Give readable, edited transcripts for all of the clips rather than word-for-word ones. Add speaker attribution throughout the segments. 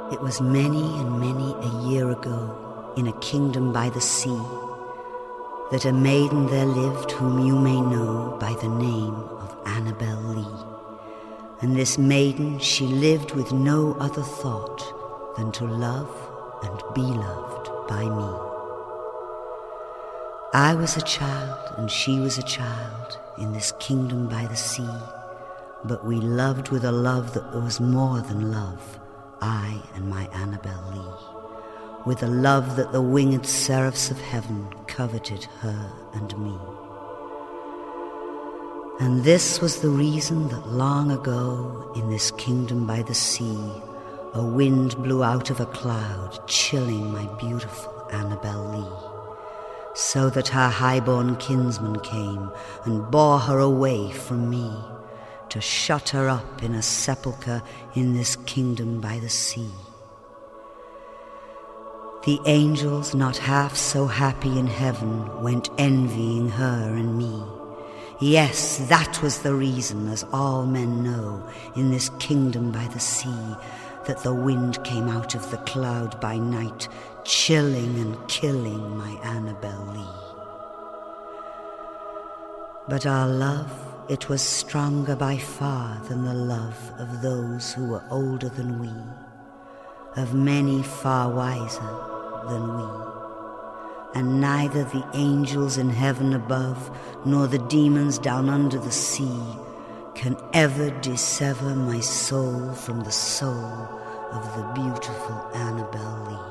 Speaker 1: It was many and many a year ago, in a kingdom by the sea, that a maiden there lived whom you may know by the name of Annabel Lee. And this maiden, she lived with no other thought than to love and be loved by me. I was a child and she was a child in this kingdom by the sea, but we loved with a love that was more than love, I and my Annabel Lee, with a love that the winged seraphs of heaven coveted her and me. And this was the reason that long ago, in this kingdom by the sea, a wind blew out of a cloud, chilling my beautiful Annabel Lee, so that her high-born kinsman came and bore her away from me, to shut her up in a sepulchre in this kingdom by the sea. The angels, not half so happy in heaven, went envying her and me. Yes, that was the reason, as all men know, in this kingdom by the sea, that the wind came out of the cloud by night, chilling and killing my Annabel Lee. But our love, it was stronger by far than the love of those who were older than we, of many far wiser than we. And neither the angels in heaven above nor the demons down under the sea can ever dissever my soul from the soul of the beautiful Annabel Lee.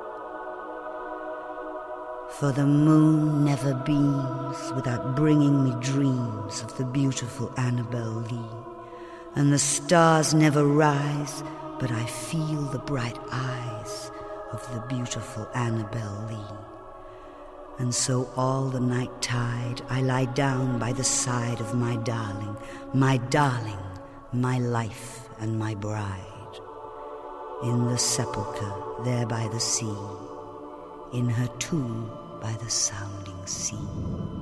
Speaker 1: For the moon never beams without bringing me dreams of the beautiful Annabel Lee, and the stars never rise but I feel the bright eyes of the beautiful Annabel Lee. And so all the night tide I lie down by the side of my darling, my life and my bride, in the sepulchre there by the sea, in her tomb by the sounding sea.